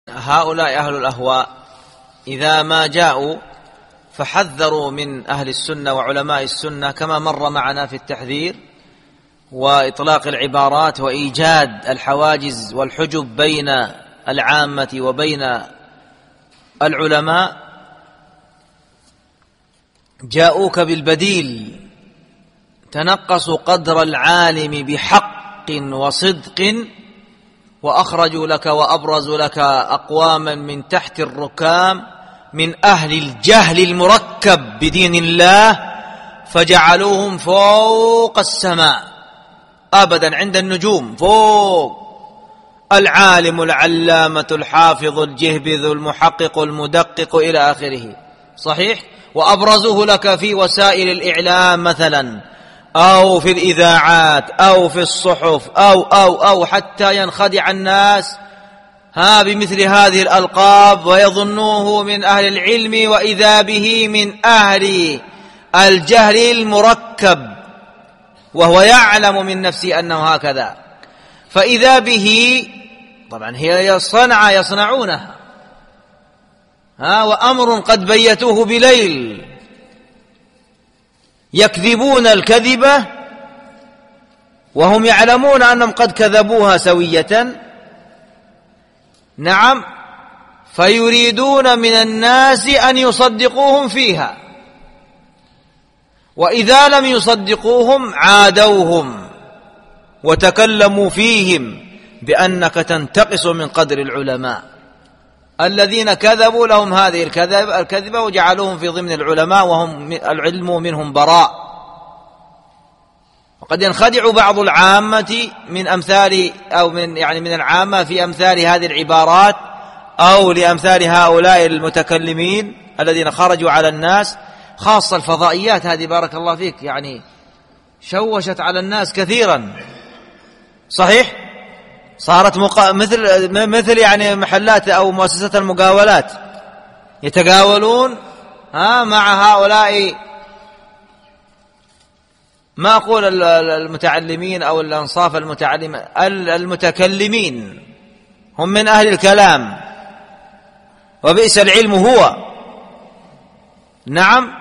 هؤلاء أهل الأهواء إذا ما جاءوا فحذروا من أهل السنة وعلماء السنة كما مر معنا في التحذير وإطلاق العبارات وإيجاد الحواجز والحجب بين العامة وبين العلماء. جاءوك بالبديل، تنقصوا قدر العالم بحق وصدق وأخرجوا لك وأبرزوا لك أقواما من تحت الركام من أهل الجهل المركب بدين الله فجعلوهم فوق السماء أبدا عند النجوم، فوق العالم العلامة الحافظ الجهبذ المحقق المدقق إلى آخره. صحيح؟ وأبرزوه لك في وسائل الإعلام مثلا أو في الإذاعات أو في الصحف أو حتى ينخدع الناس بمثل هذه الألقاب ويظنوه من أهل العلم وإذا به من أهل الجهل المركب وهو يعلم من نفسه أنه هكذا. فإذا به طبعا هي صنعة يصنعونها وأمر قد بيتوه بليل، يكذبون الكذبة وهم يعلمون أنهم قد كذبوها سوية. نعم، فيريدون من الناس أن يصدقوهم فيها، وإذا لم يصدقوهم عادوهم وتكلموا فيهم بأنك تنتقص من قدر العلماء الذين كذبوا لهم هذه الكذبة وجعلوهم في ضمن العلماء وهم العلم منهم براء. وقد ينخدع بعض العامة من أمثال أو من العامة في أمثال هذه العبارات أو لأمثال هؤلاء المتكلمين الذين خرجوا على الناس، خاصة الفضائيات هذه بارك الله فيك شوشت على الناس كثيرا. صحيح؟ صارت مثل محلات أو مؤسسات المقاولات يتقاولون مع هؤلاء، ما أقول المتعلمين أو الأنصاف المتكلمين، هم من أهل الكلام وبئس العلم هو. نعم،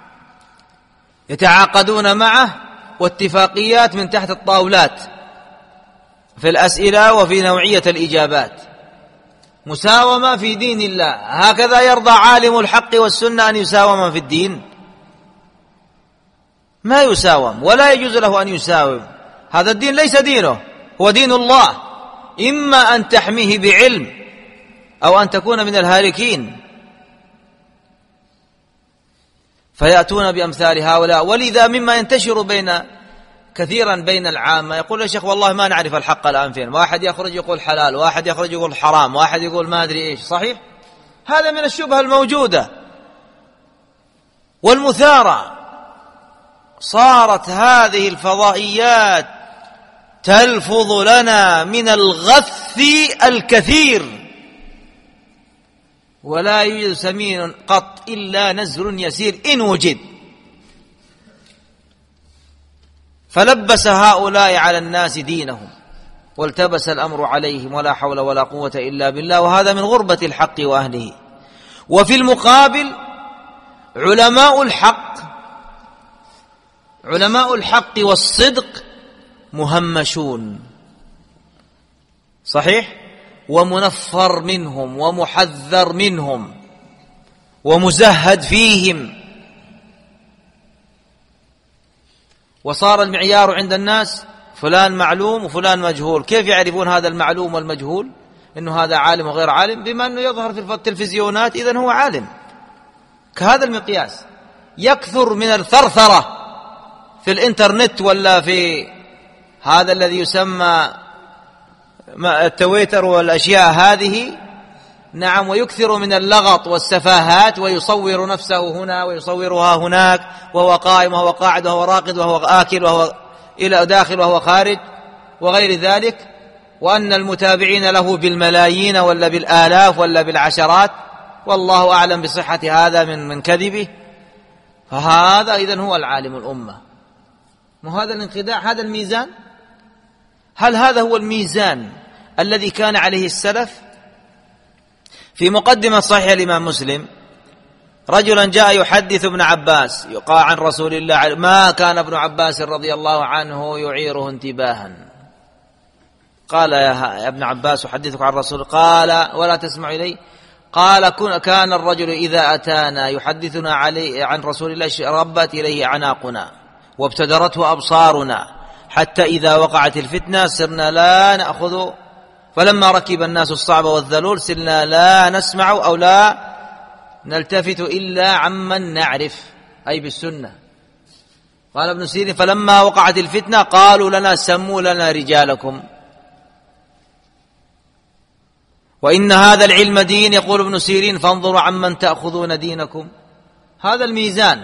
يتعاقدون معه واتفاقيات من تحت الطاولات في الأسئلة وفي نوعية الإجابات، مساومة في دين الله. هكذا يرضى عالم الحق والسنة أن يساوم في الدين؟ ما يساوم ولا يجوز له أن يساوم. هذا الدين ليس دينه، هو دين الله، إما أن تحميه بعلم أو أن تكون من الهالكين. فيأتون بأمثال هؤلاء. ولذا مما ينتشر كثيرا بين العامة يقول يا شيخ والله ما نعرف الحق الآن فين، واحد يخرج يقول حلال، واحد يخرج يقول حرام، واحد يقول ما أدري إيش. صحيح؟ هذا من الشبهة الموجودة والمثارة. صارت هذه الفضائيات تلفظ لنا من الغث الكثير، ولا يوجد سمين قط إلا نزر يسير إن وجد. فلبس هؤلاء على الناس دينهم والتبس الأمر عليهم ولا حول ولا قوة إلا بالله، وهذا من غربة الحق وأهله. وفي المقابل علماء الحق والصدق مهمشون. صحيح؟ ومنفر منهم ومحذر منهم ومزهد فيهم. وصار المعيار عند الناس فلان معلوم وفلان مجهول. كيف يعرفون هذا المعلوم والمجهول إنه هذا عالم وغير عالم؟ بما أنه يظهر في التلفزيونات إذن هو عالم. كهذا المقياس. يكثر من الثرثرة في الإنترنت ولا في هذا الذي يسمى التويتر والأشياء هذه. نعم، ويكثر من اللغط والسفاهات ويصور نفسه هنا ويصورها هناك وهو قائم وهو قاعد وهو راقد وهو آكل وهو إلى داخل وهو خارج وغير ذلك، وأن المتابعين له بالملايين ولا بالآلاف ولا بالعشرات، والله أعلم بصحة هذا من كذبه. فهذا إذن هو العالم الأمة. وهذا الانخداع، هذا الميزان. هل هذا هو الميزان الذي كان عليه السلف؟ في مقدمة صحيح الإمام مسلم رجلا جاء يحدث ابن عباس يقال عن رسول الله، ما كان ابن عباس رضي الله عنه يعيره انتباها. قال يا ابن عباس أحدثك عن رسول، قال ولا تسمع إلي؟ قال كان الرجل إذا أتانا يحدثنا عن رسول الله ربت إليه عناقنا وابتدرته أبصارنا حتى إذا وقعت الفتنة سرنا لا نأخذ، فلما ركب الناس الصعب والذلول سرنا لا نسمع أو لا نلتفت إلا عمن نعرف، أي بالسنة. قال ابن سيرين فلما وقعت الفتنة قالوا لنا سموا لنا رجالكم، وإن هذا العلم دين. يقول ابن سيرين فانظروا عمن تأخذون دينكم. هذا الميزان،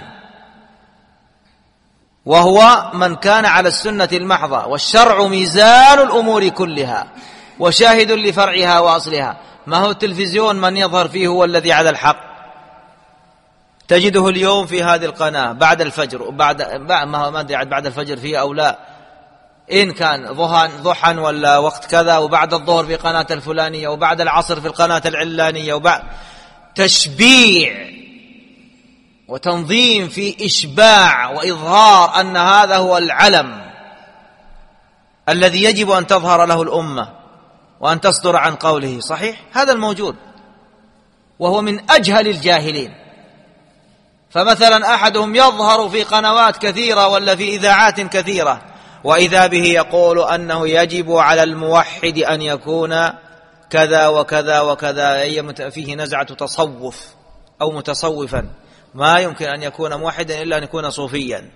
وهو من كان على السنة المحضة، والشرع ميزان الأمور كلها وشاهد لفرعها وأصلها. ما هو التلفزيون من يظهر فيه هو الذي على الحق، تجده اليوم في هذه القناة بعد الفجر، ما أدري بعد الفجر فيه أو لا، إن كان ضحى ولا وقت كذا، وبعد الظهر في قناة الفلانية، وبعد العصر في القناة العلانية، وبعد تشبيع وتنظيم في إشباع وإظهار أن هذا هو العلم الذي يجب أن تظهر له الأمة وأن تصدر عن قوله. صحيح هذا الموجود، وهو من أجهل الجاهلين. فمثلا أحدهم يظهر في قنوات كثيرة ولا في إذاعات كثيرة، وإذا به يقول أنه يجب على الموحد أن يكون كذا وكذا وكذا، فيه نزعة تصوف أو متصوفا، ما يمكن أن يكون موحدا إلا أن يكون صوفيا.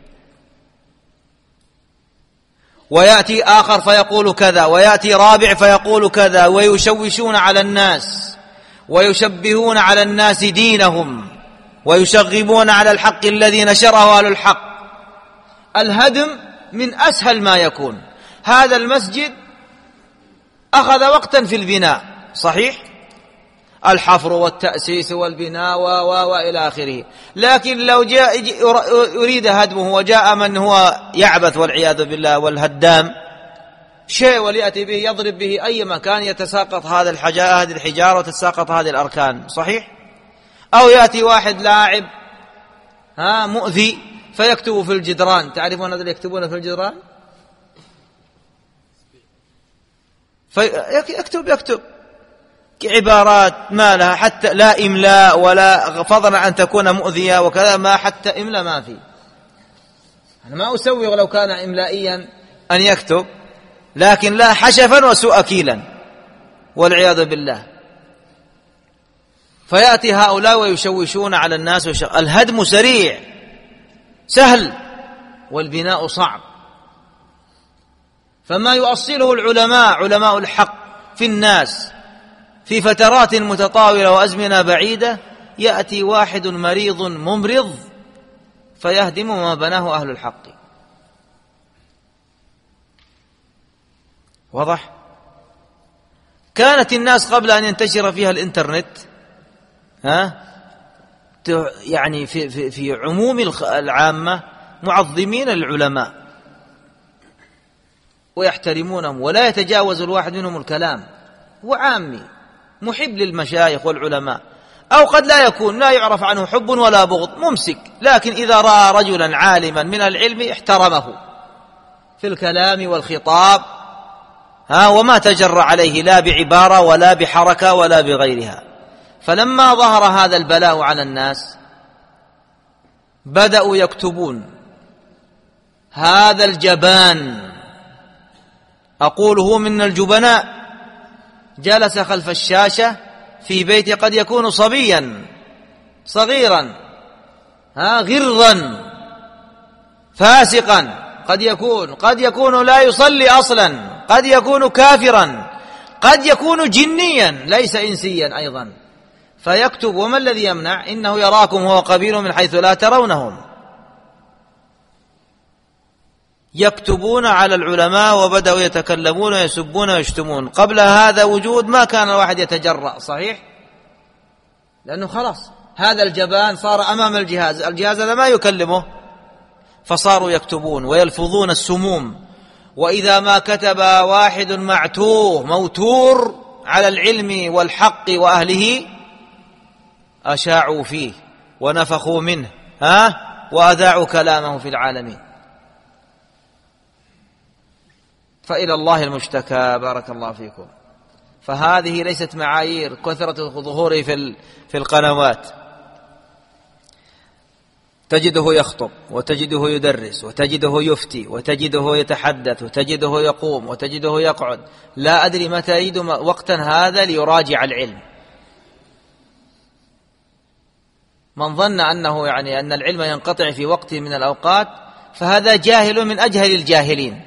ويأتي آخر فيقول كذا، ويأتي رابع فيقول كذا، ويشوشون على الناس ويشبهون على الناس دينهم ويشغبون على الحق الذي نشره أهل الحق. الهدم من أسهل ما يكون. هذا المسجد أخذ وقتا في البناء، صحيح، الحفر والتأسيس والبناء وإلى آخره، لكن لو يريد هدمه وجاء من هو يعبث والعياذ بالله والهدام شيء وليأتي به يضرب به أي مكان، يتساقط هذه الحجارة وتتساقط هذه الأركان، صحيح. أو يأتي واحد لاعب مؤذي فيكتب في الجدران. تعرفون الذين يكتبون في الجدران؟ يكتب عبارات ما لها حتى لا إملاء ولا فضلا أن تكون مؤذية وكذا، ما حتى إملاء ما في. أنا ما أسوي لو كان إملائيا أن يكتب، لكن لا حشفا وسوء أكيلا والعياذ بالله. فيأتي هؤلاء ويشوشون على الناس. الهدم سريع سهل والبناء صعب. فما يؤصله العلماء، علماء الحق في الناس في فترات متطاولة وأزمنة بعيدة، يأتي واحد مريض ممرض فيهدم ما بناه أهل الحق. واضح؟ كانت الناس قبل أن ينتشر فيها الإنترنت يعني في عموم العامة معظمين العلماء ويحترمونهم، ولا يتجاوز الواحد منهم الكلام، وعامي محب للمشايخ والعلماء، أو قد لا يكون لا يعرف عنه حب ولا بغض، ممسك، لكن إذا رأى رجلا عالما من العلم احترمه في الكلام والخطاب، وما تجرأ عليه لا بعبارة ولا بحركة ولا بغيرها. فلما ظهر هذا البلاء على الناس بدأوا يكتبون. هذا الجبان، أقول هو من الجبناء، جلس خلف الشاشة في بيته، قد يكون صبيا صغيرا غرا فاسقا، قد يكون لا يصلي أصلا، قد يكون كافرا، قد يكون جنيا ليس إنسيا أيضا، فيكتب. وما الذي يمنع؟ إنه يراكم هو قبيل من حيث لا ترونهم. يكتبون على العلماء وبدأوا يتكلمون ويسبون ويشتمون. قبل هذا وجود ما كان الواحد يتجرأ، صحيح، لأنه خلاص هذا الجبان صار أمام الجهاز هذا ما يكلمه، فصاروا يكتبون ويلفظون السموم. وإذا ما كتب واحد معتوه موتور على العلم والحق وأهله أشاعوا فيه ونفخوا منه وأذاعوا كلامه في العالمين. فإلى الله المشتكى. بارك الله فيكم. فهذه ليست معايير كثرة ظهوره في القنوات. تجده يخطب، وتجده يدرس، وتجده يفتي، وتجده يتحدث، وتجده يقوم، وتجده يقعد. لا أدري متى يجد وقتا هذا ليراجع العلم. من ظن أنه أن العلم ينقطع في وقت من الأوقات فهذا جاهل من أجهل الجاهلين.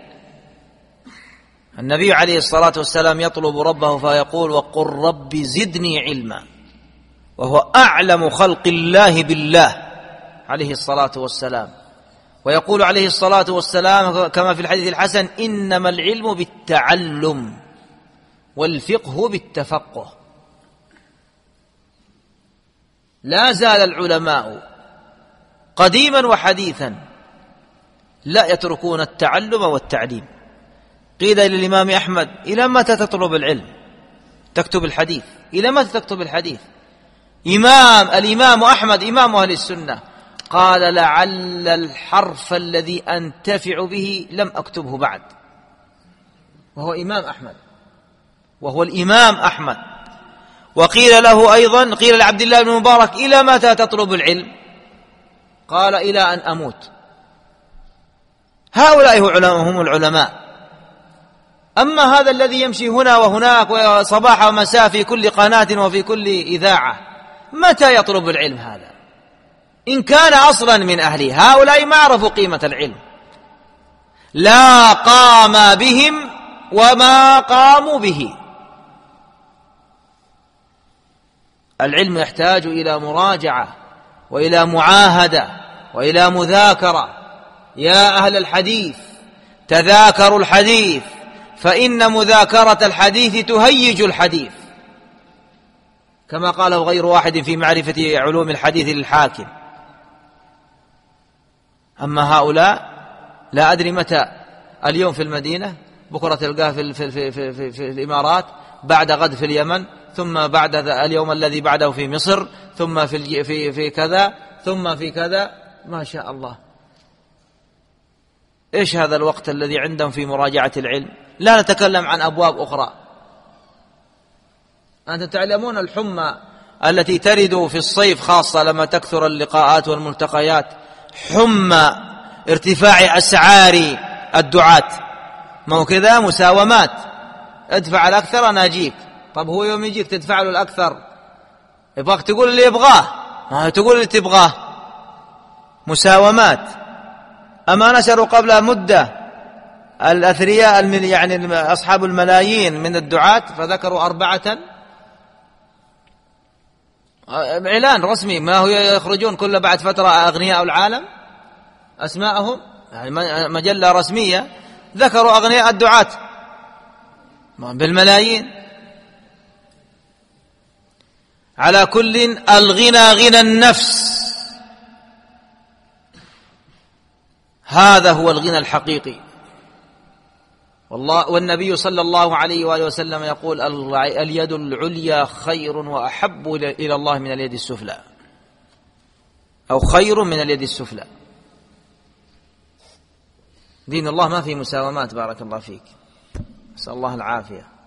النبي عليه الصلاة والسلام يطلب ربه فيقول: وقل رب زدني علما، وهو أعلم خلق الله بالله عليه الصلاة والسلام. ويقول عليه الصلاة والسلام كما في الحديث الحسن: إنما العلم بالتعلم والفقه بالتفقه. لا زال العلماء قديما وحديثا لا يتركون التعلم والتعليم. قيل للإمام أحمد: إلى متى تطلب العلم؟ تكتب الحديث؟ إلى متى تكتب الحديث؟ الإمام أحمد إمام أهل السنة قال: لعل الحرف الذي أنتفع به لم أكتبه بعد. وهو إمام أحمد، وهو الإمام أحمد. وقيل له أيضا، قيل لعبد الله بن مبارك: إلى متى تطلب العلم؟ قال: إلى أن أموت. هؤلاء هم العلماء. أما هذا الذي يمشي هنا وهناك وصباح ومساء في كل قناة وفي كل إذاعة، متى يطلب العلم هذا؟ إن كان أصلا من أهله. هؤلاء ما عرفوا قيمة العلم، لا قام بهم وما قاموا به. العلم يحتاج إلى مراجعة وإلى معاهدة وإلى مذاكرة. يا أهل الحديث تذاكروا الحديث، فإن مذاكرة الحديث تهيج الحديث، كما قاله غير واحد في معرفة علوم الحديث للحاكم. أما هؤلاء لا أدري متى، اليوم في المدينة، بكرة تلقاه في الإمارات، بعد غد في اليمن، ثم بعد اليوم الذي بعده في مصر، ثم في كذا، ثم في كذا. ما شاء الله. إيش هذا الوقت الذي عندهم في مراجعة العلم؟ لا نتكلم عن أبواب أخرى. أنتم تعلمون الحمى التي ترد في الصيف خاصة لما تكثر اللقاءات والملتقيات، حمى ارتفاع أسعار الدعاة. ما هو كذا مساومات، ادفع الأكثر أنا أجيك. طب هو يوم يجيك تدفع له الأكثر، يبغاك تقول اللي يبغاه، ما تقول اللي تبغاه. مساومات. أما نشروا قبل مدة الأثرياء أصحاب الملايين من الدعاة فذكروا 4، إعلان رسمي، ما هو يخرجون كل بعد فترة أغنياء العالم أسماءهم، مجلة رسمية، ذكروا أغنياء الدعاة بالملايين. على كل، الغنى غنى النفس، هذا هو الغنى الحقيقي. والنبي صلى الله عليه وآله وسلم يقول: اليد العليا خير وأحب إلى الله من اليد السفلى، أو خير من اليد السفلى. دين الله ما فيه مساومات. بارك الله فيك. نسأل الله العافية.